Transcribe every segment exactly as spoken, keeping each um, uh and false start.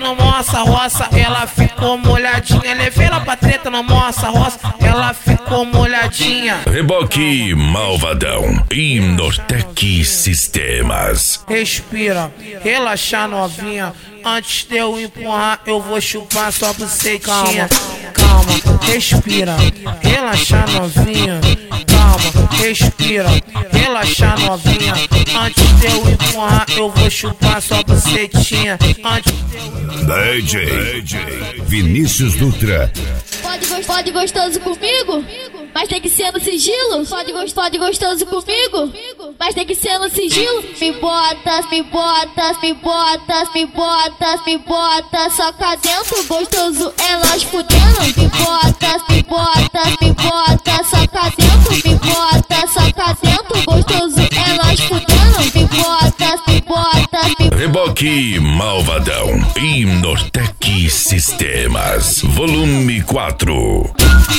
no moça roça, ela ficou molhadinha. Levei ela pra treta no moça roça, ela ficou molhadinha. Reboque Malvadão e Nortec Sistemas. Respira, relaxa novinha. Antes de eu empurrar, eu vou chupar sua bucetinha. Calma, calma, respira, relaxa novinha. Calma, respira, relaxa novinha. Antes de eu empurrar, eu vou chupar sua bucetinha. Antes de eu... D J, D J Vinícius Dutra. Pode, pode gostoso comigo, mas tem que ser no sigilo. Pode, pode gostoso comigo, mas tem que ser no sigilo. Me bota, me bota, me bota, me bota, me bota, só cá dentro gostoso elas fudendo. Me bota, me bota, me bota, só cá dentro. Me bota, só cá dentro gostoso elas fudendo. Me bota, me bota, me bota. Reboque Malvadão e Nortec Sistemas, volume quatro.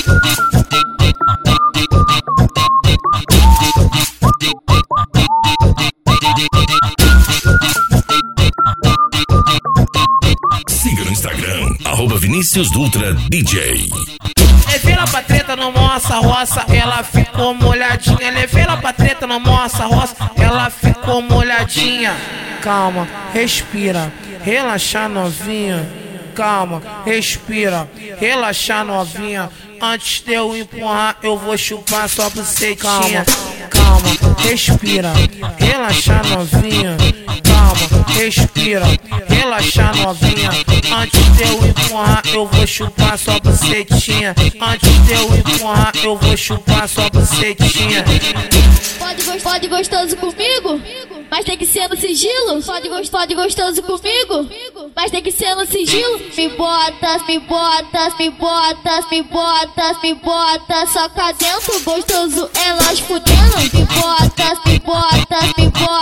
Siga no Instagram, arroba Vinícius Dutra D J. Levei ela pra treta no moça roça, ela ficou molhadinha. Levei ela pra treta no moça roça, ela ficou molhadinha. Calma, respira, relaxa novinha. Calma, respira, relaxa novinha. Antes de eu empurrar, eu vou chupar sua bucetinha. Calma, respira, relaxa novinha. Calma, respira, relaxa novinha. Antes de eu empurrar, eu vou chupar sua bucetinha. Antes de eu empurrar, eu vou chupar sua bucetinha. Pode, pode gostoso comigo, mas tem que ser no sigilo. Pode, pode gostoso comigo, mas tem que ser no sigilo. Me bota, me bota, me bota, me bota, me bota, só cá dentro gostoso elas fudendo. Me bota, me bota, me bota.